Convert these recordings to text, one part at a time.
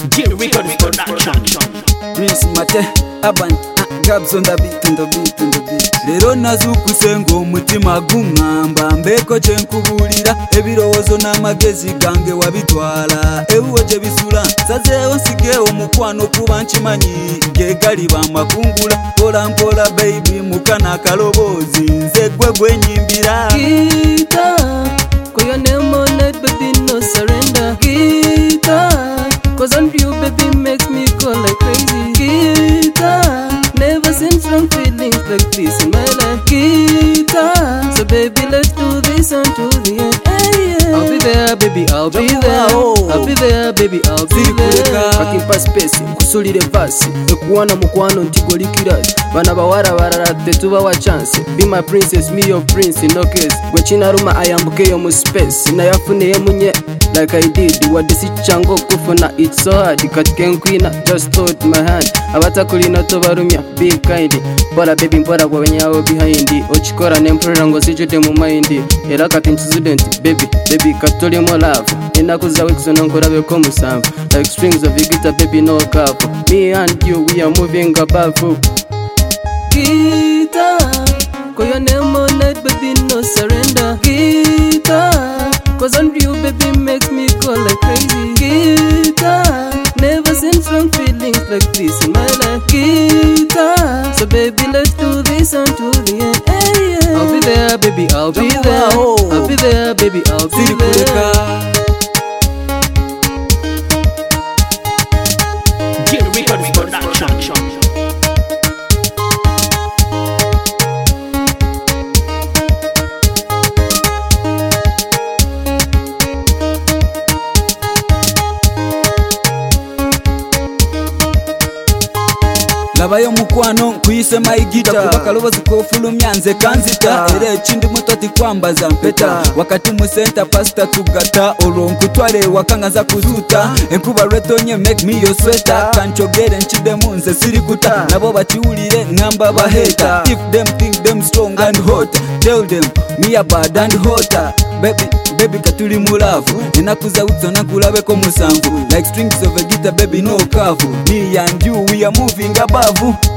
Get Records Production. Prince Mate, Aban, Gabs on the beat, on the beat, on the beat. Lero nazukusenga omutima gungamba mbeko kyenkubulira ebirowozo n'amagezi gange wabitwala ewuwo gye bisula sazeewo nsigeewo mukwano kuba nkimanyi gegali bamakungula mpola mpola baby mukana akaloboozi nze gwe gwenyimbira Guitar, call your name on it, baby, no surrender. Guitar, cause on you, baby, makes me go like crazy. Guitar, never seen strong feelings like this in my life. Guitar, so baby, let's do this until the end. Hey, yeah. I'll be there, baby, I'll be there. I'll be there, baby, I'll be there. Kakimpa space, nkusulire vasi ekuwana mukwano ntigoli kirasi bana bawara barara tetuba wa chance. Be my princess, me your prince, no case gwe kinaruma ayambukeyo mu space nayafuneye munye like I did wadisi chango kufuna it's so hard katike nkwina just hold my hand abatakulina tobarumya be kind bora baby mbora gwa wenyawo behind ochikora nempurira ngo sijude mu mind era kati student baby katoli mo love inakuza wekzo nkorabe ko musamva like strings of guitar baby no cap me and you we are moving above. Guitar, call your name on it, baby, no surrender. Guitar, cause on you, baby, makes me go like crazy. Guitar, never seen strong feelings like this in my life. Guitar, so baby, let's do this until the end. Hey, yeah. I'll be there, baby, I'll be there. I'll be there, baby, I'll be there. Get Records Production. labayo mukwano nkuyise mayigita kuba kalobozi kofulumya nze kanzita era ekindi muto tikwambaza mpeta wakati mu center pasta tugata olwo nkutwale ewaka nga nza kuzuuta enkuba lwetonye make me your sweater kanchogere nkidemu nze sirikuta nabo bakiwulire ngamba baheta if them think them strong and hot tell them me a bad and hotter baby katuli mulavu enakuza utsona kulabeko musanvu like strings of a guitar baby no kavu me and you we are moving above.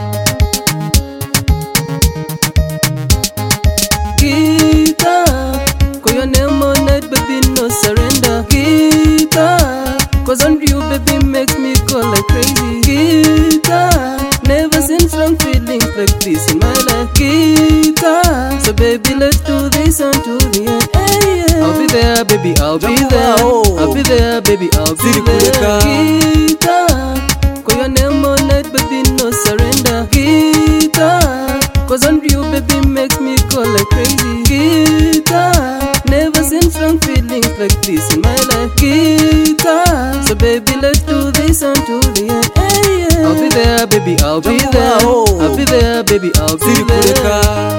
Guitar, call your name on it, baby, no surrender. Guitar, cause on you, baby, makes me go like crazy. Guitar, never seen strong feelings like this in my life. Guitar, so baby, let's do this until the end. Hey, yeah. I'll be there, baby, I'll be there. I'll be there, baby, I'll be there. Guitar, call your name on it, baby, no surrender. Guitar, cause on you, baby, makes me go like crazy. Guitar, never seen strong feelings like this in my life. Guitar, so baby, let's do this until the end. Hey, yeah. I'll be there, baby, I'll be there. I'll be there, baby, I'll be there.